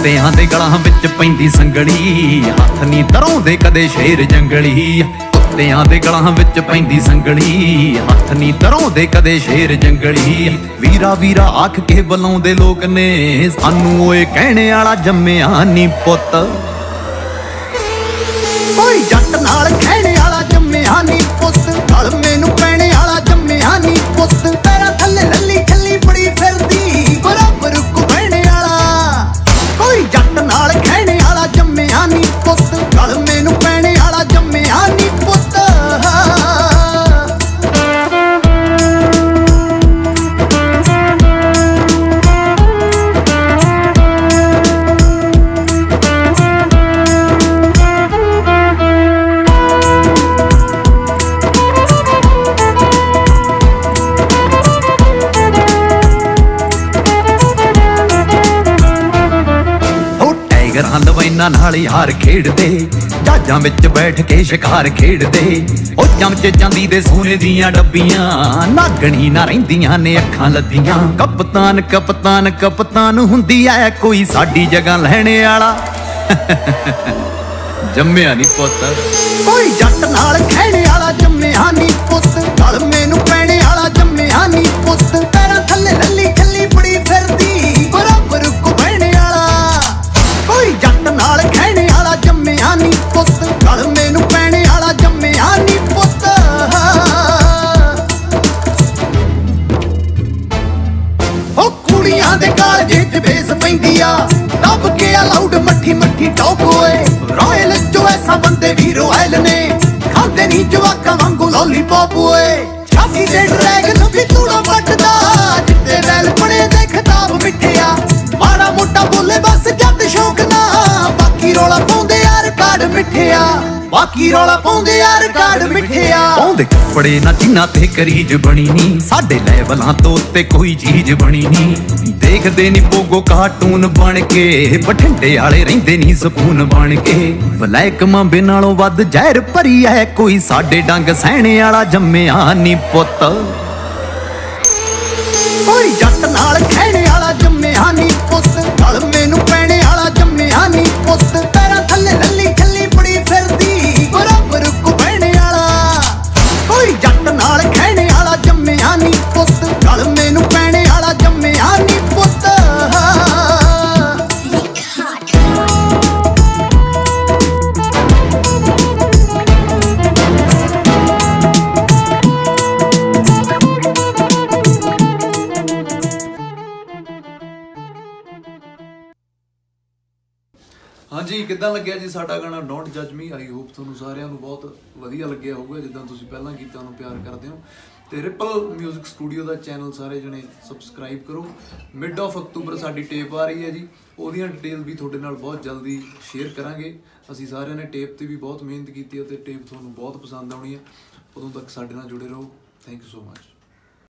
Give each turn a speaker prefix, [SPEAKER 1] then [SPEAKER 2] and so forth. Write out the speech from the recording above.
[SPEAKER 1] ਕੁੱਤਿਆਂ ਦੇ ਗਲਾਂ ਵਿੱਚ ਪੈਂਦੀ ਸੰਗਲੀ, ਹੱਥ ਨੀ ਧਰਾਉਂਦੇ ਕਦੇ ਸ਼ੇਰ ਜੰਗਲੀ। ਕੁੱਤਿਆਂ ਦੇ ਗਲਾਂ ਵਿੱਚ ਪੈਂਦੀ ਸੰਗਲੀ, ਹੱਥ ਨੀ ਧਰਾਉਂਦੇ ਕਦੇ ਸ਼ੇਰ ਜੰਗਲੀ। ਵੀਰਾ ਵੀਰਾ ਆਖ ਕੇ ਬੁਲਾਉਂਦੇ ਲੋਕ ਨੇ ਸਾਨੂੰ, ਓਏ ਕਹਿਣੇ ਵਾਲਾ ਜੰਮਿਆ ਨੀ ਪੁੱਤ। ਕੋਈ ਜੱਟ ਨਾਲ ਕਹਿਣੇ ਵਾਲਾ ਜੰਮਿਆ ਨੀ ਪੁੱਤ, ਗਲ ਮੈਨੂੰ ਪੈਣੇ ਵਾਲਾ ਜੰਮਿਆ ਨੀ ਪੁੱਤ। ਤੇਰਾ ਥੱਲੇ ਲੱਲੀ ਖੱਲੀ ਬੜੀ ਫਿਰਦੀ, ਬਰਾਬਰ ਕੋ ਬਹਿਣੇ ਵਾਲਾ। ਕੋਈ ਜੱਟ ਨਾਲ ਕਹਿਣੇ ਵਾਲਾ ਜੰਮਿਆ ਨੀ ਪੁੱਤ, ਗਲ ਮੈਨੂੰ ਪੈਣੇ ਵਾਲਾ ਜੰਮਿਆ ਨੀ ਪੁੱਤ। ਲਵਾਈਨਾਂ ਨਾਲ ਯਾਰ ਖੇਡਦੇ, ਜਹਾਜ਼ਾਂ ਵਿੱਚ ਬੈਠ ਕੇ ਸ਼ਿਕਾਰ ਖੇਡਦੇ। ਉਹ ਚਮਚੇ ਚਾਂਦੀ ਦੇ ਸੋਨੇ ਦੀਆਂ ਡੱਬੀਆਂ, ਨਾਗਣੀ ਨਾ ਰਹਿੰਦੀਆਂ ਨੇ ਅੱਖਾਂ ਲੱਦੀਆਂ। ਕਪਤਾਨ ਕਪਤਾਨ ਕਪਤਾਨ ਹੁੰਦੀ ਐ ਕੋਈ ਸਾਡੀ ਜਗ੍ਹਾ ਲੈਣੇ ਵਾਲਾ, ਜੰਮਿਆ ਨੀ ਪੁੱਤ। ਕੋਈ ਜੱਟ ਨਾਲ ਖਹਿਣੇ ਵਾਲਾ ਜੰਮਿਆ ਨੀ ਪੁੱਤ, ਗਲ ਮੈਨੂੰ ਪੈਣੇ ਵਾਲਾ ਜੰਮਿਆ ਨੀ ਪੁੱਤ। ਤੇਰਾ ਥੱਲੇ ਲੱਲੀ ਖੱਲੀ ਬੜੀ ਫਿਰਦੀ, ਬਰਾਬਰ ਕੋ ਬਹਿਣੇ ਵਾਲਾ। ਕੋਈ ਜੱਟ ਨਾਲ ਖਹਿਣੇ ਵਾਲਾ ਜੰਮਿਆ ਨੀ ਪੁੱਤ, ਗਲ ਮੈਨੂੰ ਪੈਣੇ ਵਾਲਾ ਜੰਮਿਆ ਨੀ ਪੁੱਤ। ਉਹ ਕੁੜੀਆਂ ਦੇ ਕਾਲਜੇ 'ਚ ਬੇਸ ਪੈਂਦੀ ਆ, ਦੱਬ ਕੇ ਆ ਲਾਊਡ ਮੱਠੀ ਮੱਠੀ ਟੌਪ। ਓਏ ਰਾਇਲ ਜੋ ਐਸਾ ਬੰਦੇ ਵੀ ਰੋਇਲ ਨੇ, ਖਾਂਦੇ ਨੀ ਜਵਾਕਾਂ ਵਾਂਗੂ ਲੋਲੀਪੌਪ। ਓਏ ਛਾਤੀ ਤੇ ਡਰੈਗਨ ਵੀ ਤੂੜਾ ਵੱਟਦਾ, ਜਿੱਤੇ ਵੈਲ ਬਣੇ ਦੇ ਖਿਤਾਬ ਮਿੱਠਿਆ। ਮਾੜਾ ਮੋਟਾ ਬੋਲੇ ਬਸ ਜੱਟ ਸ਼ੌਕ ਨਾ, ਬਾਕੀ ਰੌਲਾ ਪਾਉਂਦੇ ਯਾਰ ਕਾੜ ਮਿੱਠਿਆ। ਬਾਕੀ ਰੌਲਾ ਪਾਉਂਦੇ ਯਾਰ ਕਾੜ ਮਿੱਠਿਆ। ਪਾਉਂਦੇ ਕੱਪੜੇ ਨਾ ਜਿੰਨਾ ਤੇ ਕਰੀਜ ਬਣੀ ਨੀ, ਸਾਡੇ ਲੈਵਲਾਂ ਤੋਂ ਉੱਤੇ ਕੋਈ ਚੀਜ਼ ਬਣੀ ਨੀ। ਦੇਖਦੇ ਨੀ ਪੋਗੋ ਕਾਰਟੂਨ ਬਣ ਕੇ, ਬਠਿੰਡੇ ਵਾਲੇ ਰਹਿੰਦੇ ਨੀ ਸਕੂਨ ਬਣ ਕੇ। ਬਲੈਕ ਮਾਂਬੇ ਨਾਲੋਂ ਵੱਧ ਜ਼ਹਿਰ ਭਰੀ ਐ ਕੋਈ ਸਾਡੇ ਡੰਗ ਸਹਿਣੇ ਵਾਲਾ ਜੰਮਿਆ ਨੀ ਪੁੱਤ। ਕੋਈ ਜੱਟ ਨਾਲ ਖਹਿਣੇ ਵਾਲਾ ਜੰਮਿਆ ਨੀ ਪੁੱਤ, ਗਲ ਮੈਨੂੰ ਪੈਣੇ ਵਾਲਾ ਜੰਮਿਆ ਨੀ ਪੁੱਤ। ਤੇਰਾ ਥੱਲੇ ਲੱਲੀ ਖੱਲੀ ਬੜੀ ਫਿਰਦੀ, ਬਰਾਬਰ ਕੋ ਬਹਿਣੇ ਵਾਲਾ। ਕੋਈ ਜੱਟ ਨਾਲ ਖਹਿਣੇ ਵਾਲਾ ਜੰਮਿਆ ਨੀ ਪੁੱਤ, ਗਲ ਮੈਨੂੰ ਪੈਣੇ ਵਾਲਾ ਜੰਮਿਆ ਨੀ ਪੁੱਤ।
[SPEAKER 2] ਹਾਂਜੀ, ਕਿੱਦਾਂ ਲੱਗਿਆ ਜੀ ਸਾਡਾ ਗਾਣਾ ਡੋਂਟ ਜੱਜ ਮੀ। ਆਈ ਹੋਪ ਤੁਹਾਨੂੰ ਸਾਰਿਆਂ ਨੂੰ ਬਹੁਤ ਵਧੀਆ ਲੱਗਿਆ ਹੋਊਗਾ, ਜਿੱਦਾਂ ਤੁਸੀਂ ਪਹਿਲਾਂ ਗੀਤਾਂ ਨੂੰ ਪਿਆਰ ਕਰਦੇ ਹੋ। ਤੇ ਰਿਪਲ ਮਿਊਜ਼ਿਕ ਸਟੂਡੀਓ ਦਾ ਚੈਨਲ ਸਾਰੇ ਜਣੇ ਸਬਸਕ੍ਰਾਈਬ ਕਰੋ। ਮਿਡ ਆਫ ਅਕਤੂਬਰ ਸਾਡੀ ਟੇਪ ਆ ਰਹੀ ਹੈ ਜੀ, ਉਹਦੀਆਂ ਡਿਟੇਲ ਵੀ ਤੁਹਾਡੇ ਨਾਲ ਬਹੁਤ ਜਲਦੀ ਸ਼ੇਅਰ ਕਰਾਂਗੇ। ਅਸੀਂ ਸਾਰਿਆਂ ਨੇ ਟੇਪ 'ਤੇ ਵੀ ਬਹੁਤ ਮਿਹਨਤ ਕੀਤੀ ਹੈ ਤੇ ਟੇਪ ਤੁਹਾਨੂੰ ਬਹੁਤ ਪਸੰਦ ਆਉਣੀ ਹੈ। ਉਦੋਂ ਤੱਕ ਸਾਡੇ ਨਾਲ ਜੁੜੇ ਰਹੋ। Thank you so much.